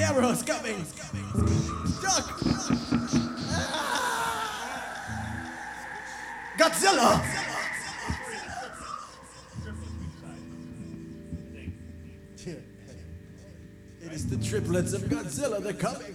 Gamera's coming. Duck. Godzilla. It is the triplets of Godzilla. They're coming.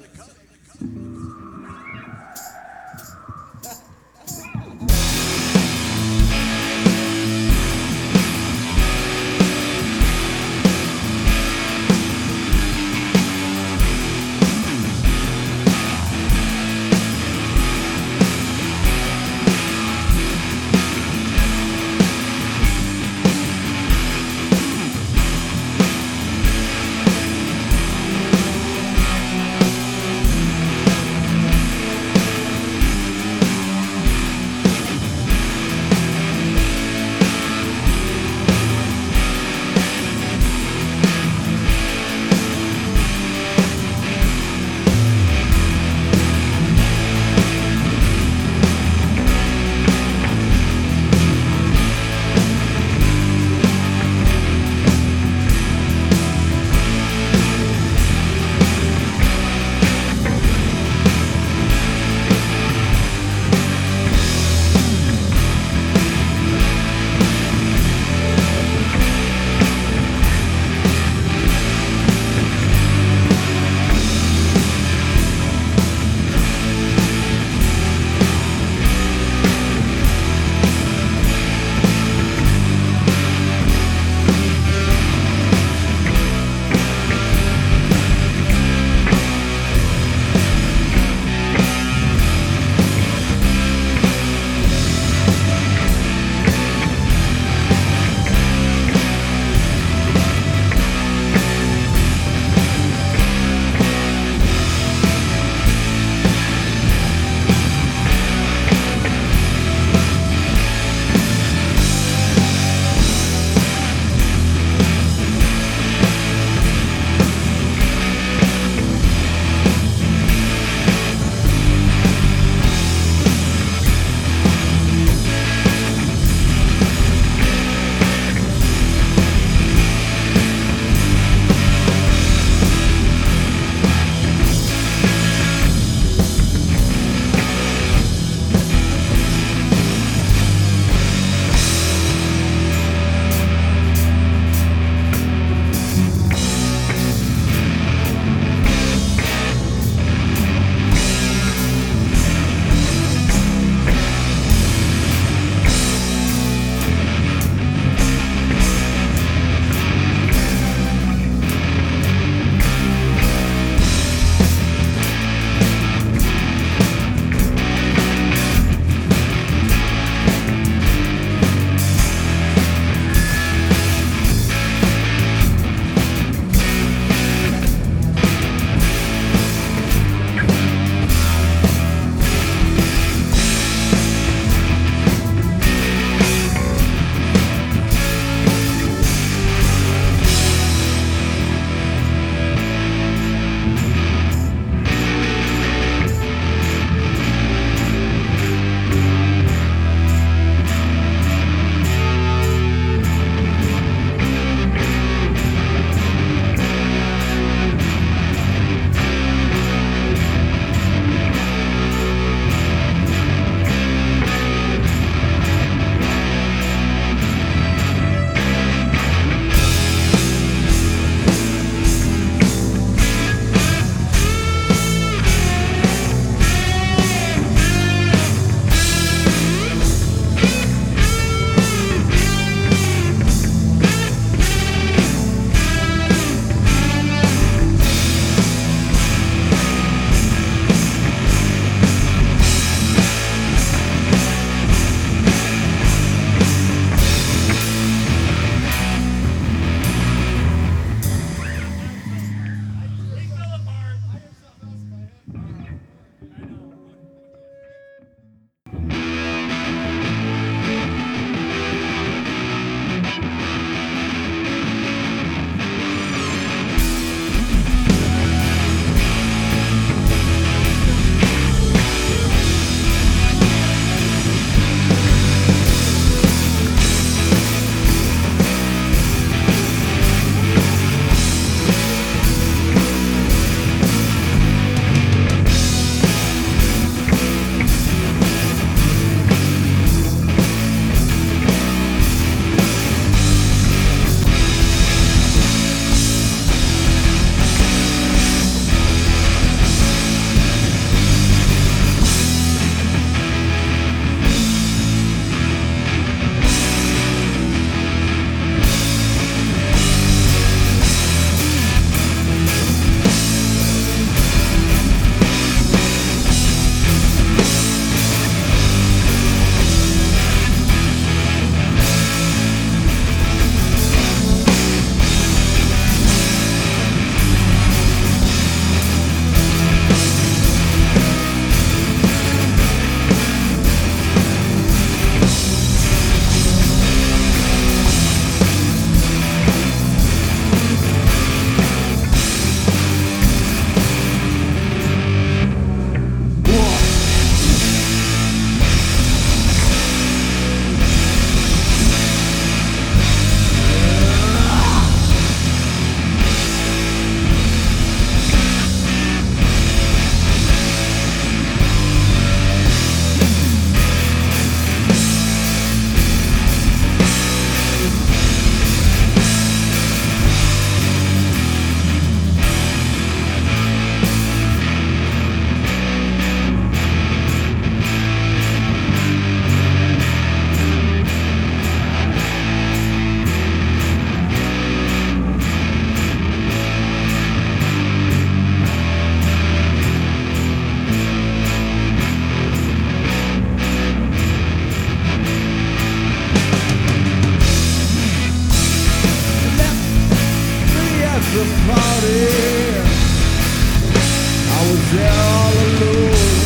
there all alone.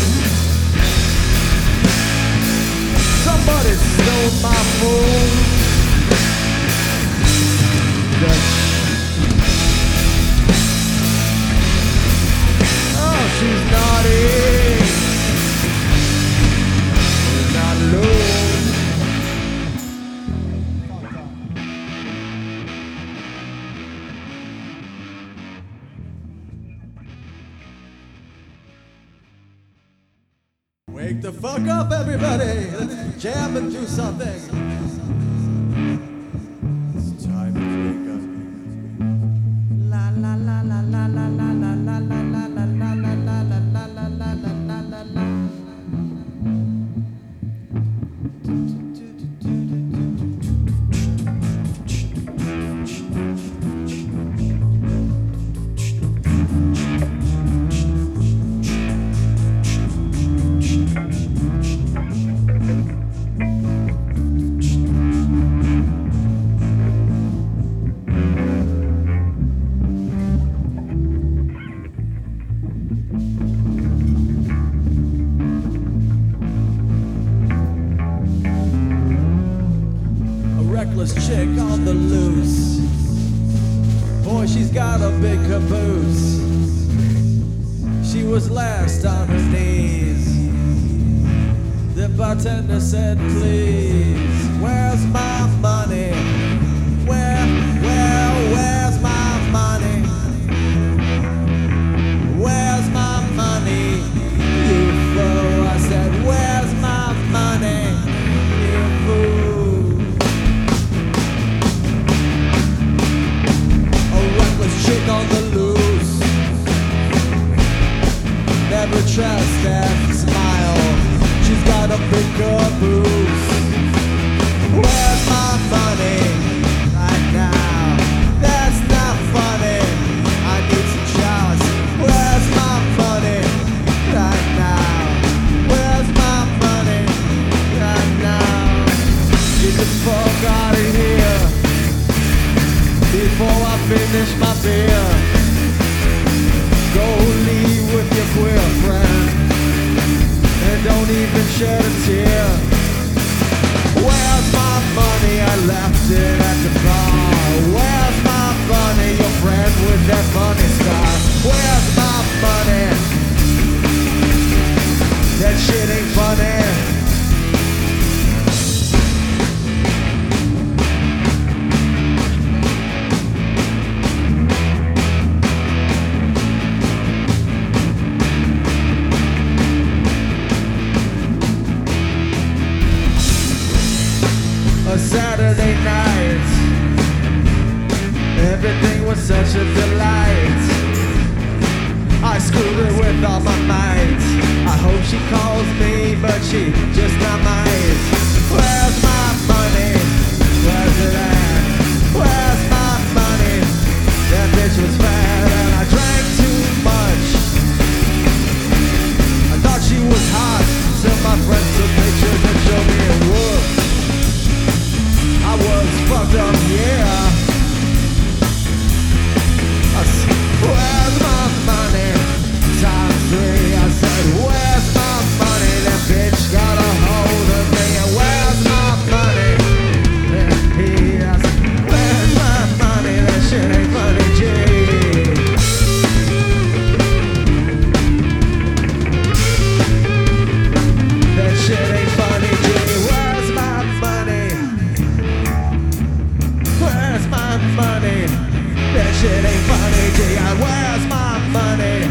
Somebody stole my phone. Oh, she's naughty. Not alone. Wake the fuck up, everybody! Let's jam and do something. It's time to wake up. La la la la la la la la la la la la la la la la la la la la. Reckless chick on the loose. Boy, she's got a big caboose. She was last on her knees. The bartender said, please, where's my money? Where's my money? Where's my money? You fool. I said, where's my money? You fool. Chick on the loose. Never trust that smile. She's got a big caboose. Where's my money right now? That's not funny. I need some showers. Where's my money right now? Where's my money right now? Get the fuck out of here before I finish my beer. Go leave with your queer friend and don't even shed a tear. Where's my money? I left it at the bar. Where's my money? Your friend with that funny scar. Where's my money? That shit ain't funny. A Saturday night, everything was such a delight. I screwed her with all my might. I hope she calls me, but she just not might. Where's my money? Where's it at? Where's my money? That bitch was fat and I drank too much. I thought she was hot, so my friends took pictures and showed me a whoop. I was fucked up, yeah. Where's my money? Times 3. I said, where's my money? That bitch got a hold of me. Where's my money? I said, where's my money? That shit ain't funny, G. That shit ain't funny, G. Where's my money? Where's my money? That shit ain't funny, G. Where's my money?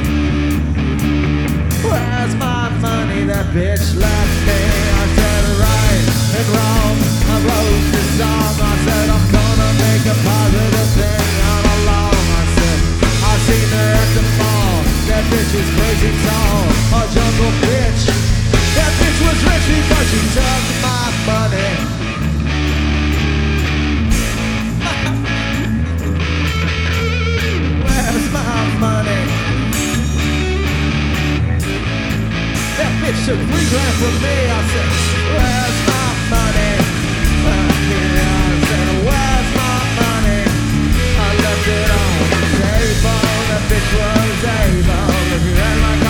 Where's my money? That bitch left me. I said right and wrong. I wrote this song. I said I'm gonna make a positive thing out along. I said I seen her at the mall. That bitch is crazy tall. A jungle bitch. That bitch was rich because she took my money. Where's my money? That bitch took $3 grand from me. I said, where's my money? I said, where's my money? I left it on the table. That bitch was able. If you had my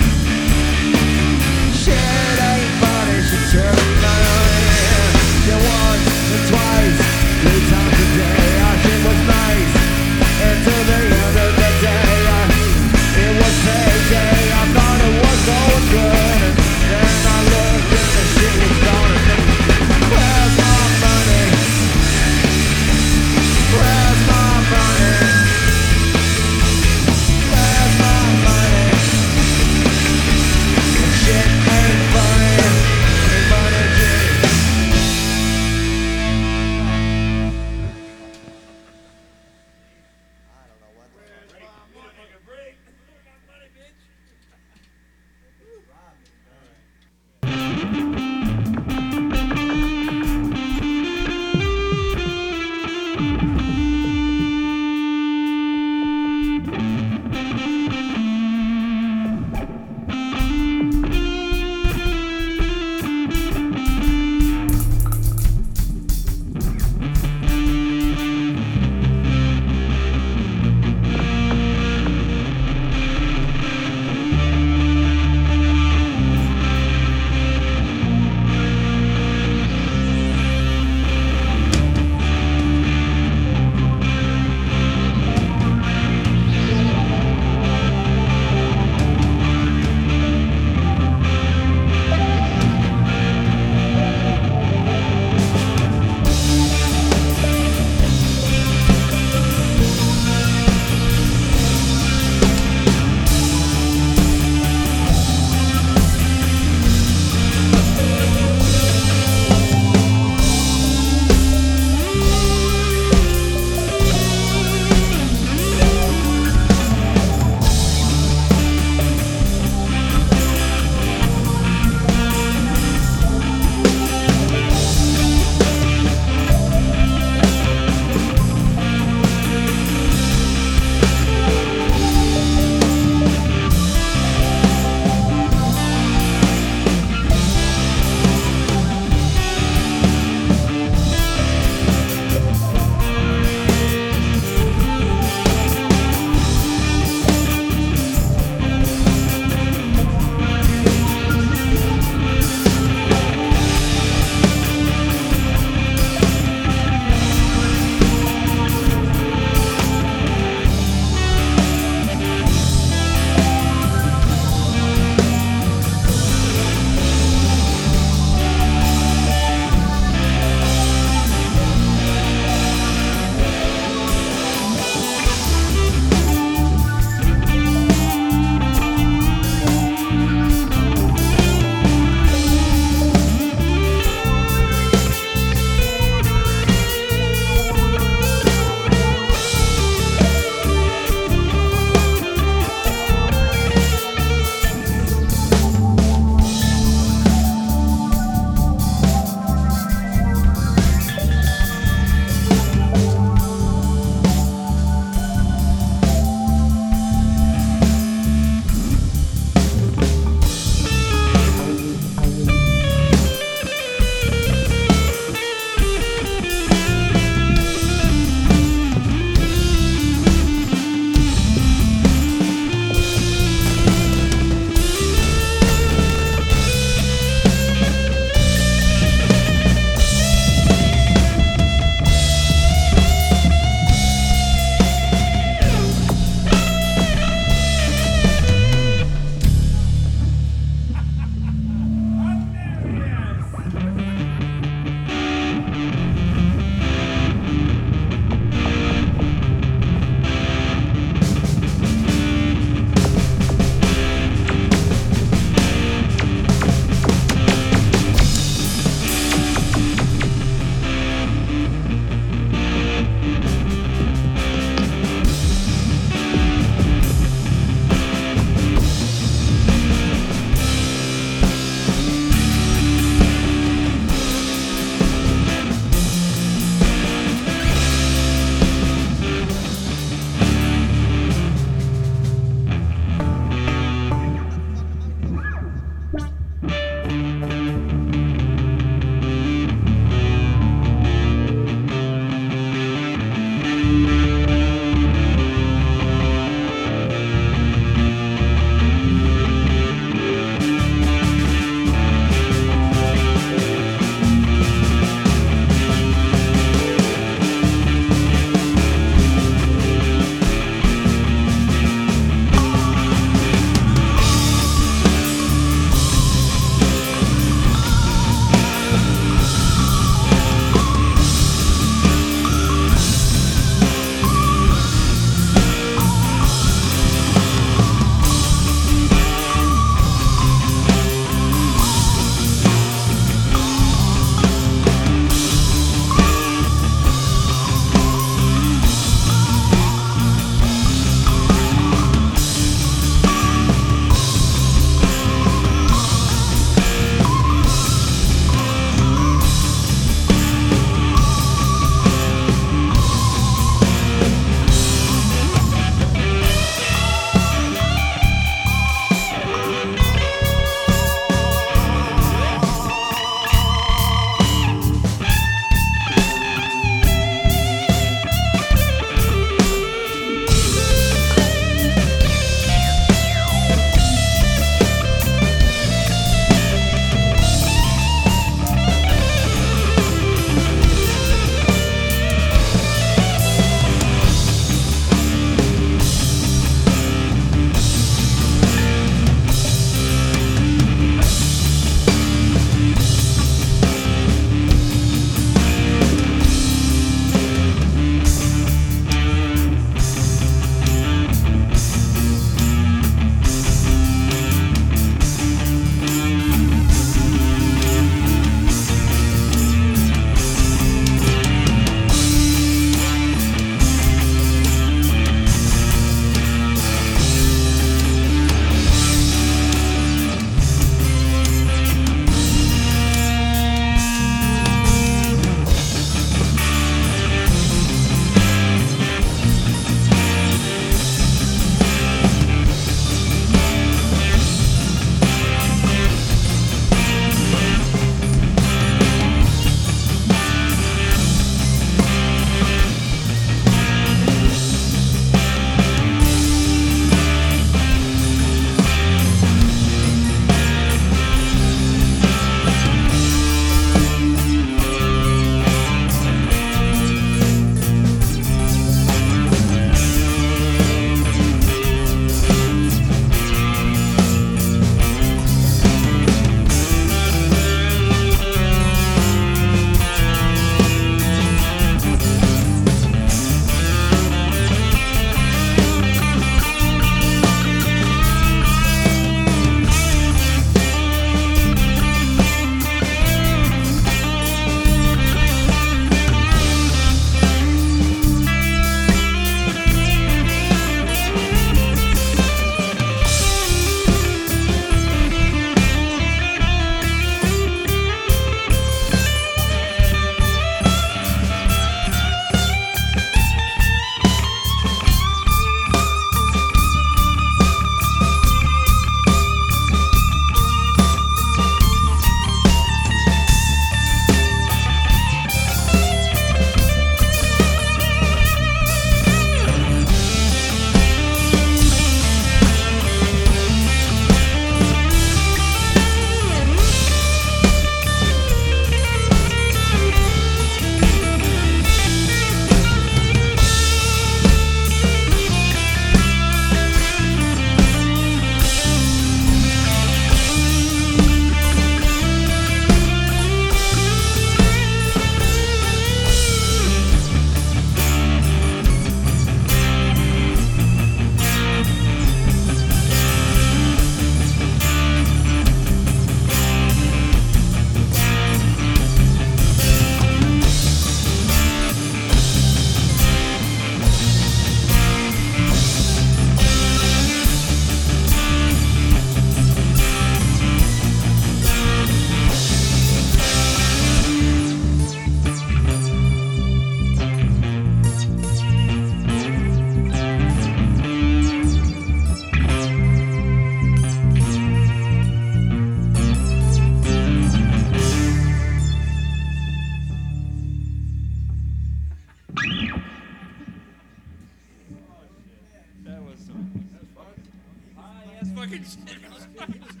fucking shit.